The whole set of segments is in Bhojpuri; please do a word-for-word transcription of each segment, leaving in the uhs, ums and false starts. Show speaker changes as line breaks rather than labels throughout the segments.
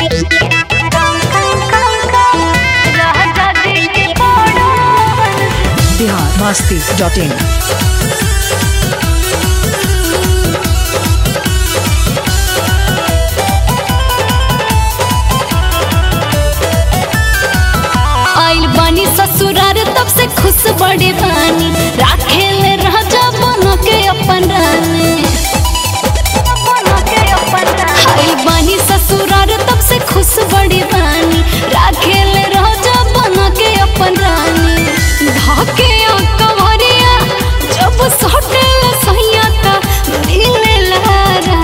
बिहार मस्ती डॉट इन।
आइल बानी ससुरार तब से खुश बड़े बानी, राखेले राजा बन के अपन रानी। आइल बानी ससुरार तब से खुश बड़े बानी, राखेले राजा बन के अपन रानी। ढाके कवरिया जब सटेल सैया का मिले लारा,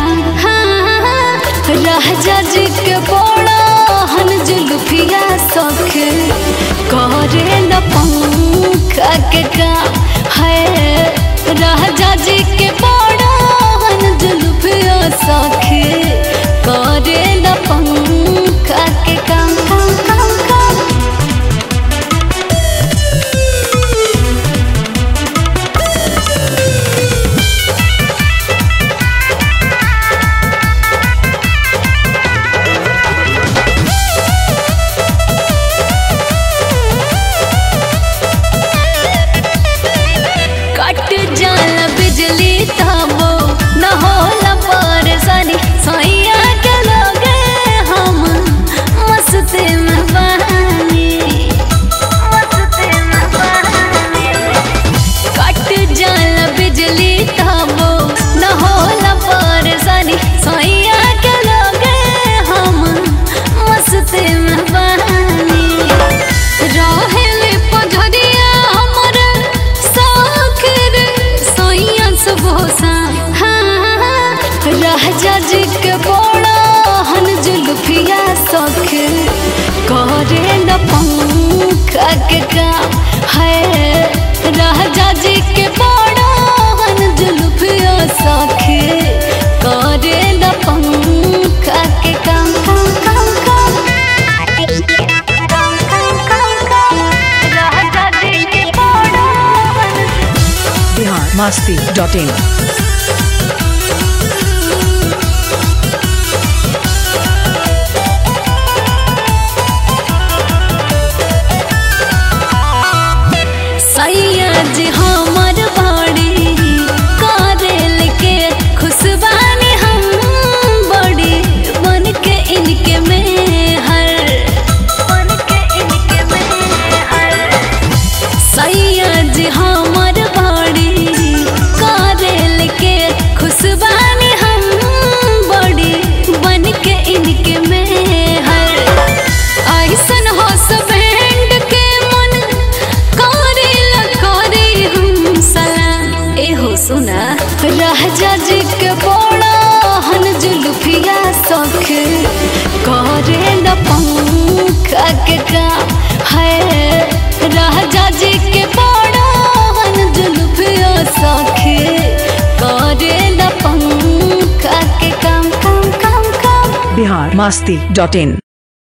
राजा जी के बड़ा हन जुल्फिया सख करे न पंखा के काम है। राजा जी के बड़ा हन जुल्फिया सख करे न पंखा के काम काम काम काम। कट जाला बिजली तबो न होला परेशानी, सैया के लगे हम मस्ती में बहानी। कट जाला बिजली तबो न होला परेशानी, सैया के लगे हम मस्ती में बहानी। रहेले पजरिया हमर साखर सैया सुबोसा, राजा जी के बड़ा हन जुल्फिया सख करे न पंखा के काम है। राजा जी के बड़ा हन जुल्फिया सख करे न पंखा के काम काम काम काम।
Bihar Masti dot in.
सैया जी हमर बाड़ी करेल के खुशबानी, हम बड़ी बन के इनके में हर बन के इनके में हर। सैया जी हमर बाड़ी करेल के खुशबानी, हम बड़ी बन के इनके में हर। ऐसन हो बैंड के मन करेला करे हम सलाम। एहो सुना राजा जी के बड़ा हन जुल्फिया सख करे न पंखा के काम है। राजा जी के बड़ा हन जुल्फिया सख करे न पंखा के काम काम काम काम।
बिहार मस्ती डॉट इन।